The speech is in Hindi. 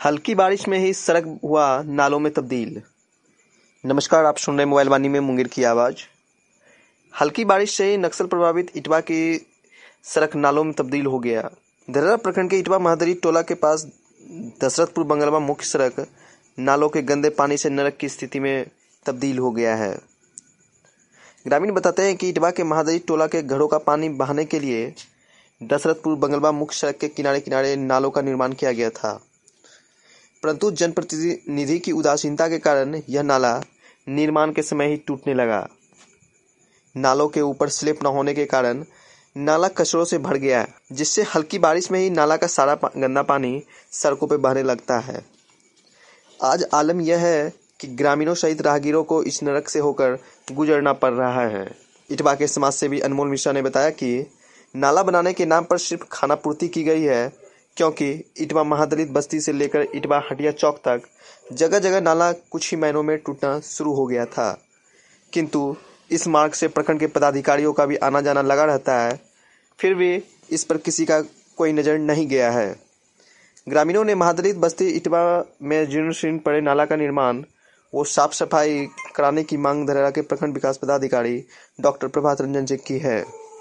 हल्की बारिश में ही सड़क हुआ नालों में तब्दील। नमस्कार, आप सुन रहे मोबाइल वाणी में मुंगेर की आवाज़। हल्की बारिश से ही नक्सल प्रभावित इटवा की सड़क नालों में तब्दील हो गया। धरेरा प्रखंड के इटवा महादरी टोला के पास दशरथपुर बंगलवा मुख्य सड़क नालों के गंदे पानी से नरक की स्थिति में तब्दील हो गया है। ग्रामीण बताते हैं कि इटवा के महादरी टोला के घरों का पानी बहाने के लिए दशरथपुर बंगलवा मुख्य सड़क के किनारे किनारे नालों का निर्माण किया गया था, परंतु जनप्रतिनिधि की उदासीनता के कारण यह नाला निर्माण के समय ही टूटने लगा। नालों के ऊपर स्लैब न होने के कारण नाला कचरों से भर गया, जिससे हल्की बारिश में ही नाला का सारा गंदा पानी सड़कों पर बहने लगता है। आज आलम यह है कि ग्रामीणों सहित राहगीरों को इस नरक से होकर गुजरना पड़ रहा है। इटवा के समाज सेवी अनमोल मिश्रा ने बताया कि नाला बनाने के नाम पर सिर्फ खानापूर्ति की गई है, क्योंकि इटवा महादलित बस्ती से लेकर इटवा हटिया चौक तक जगह जगह नाला कुछ ही महीनों में टूटना शुरू हो गया था, किंतु इस मार्ग से प्रखंड के पदाधिकारियों का भी आना जाना लगा रहता है, फिर भी इस पर किसी का कोई नज़र नहीं गया है। ग्रामीणों ने महादलित बस्ती इटवा में जीर्ण शीर्ण पड़े नाला का निर्माण वो साफ सफाई कराने की मांग धरेरा के प्रखंड विकास पदाधिकारी डॉक्टर प्रभात रंजन से की है।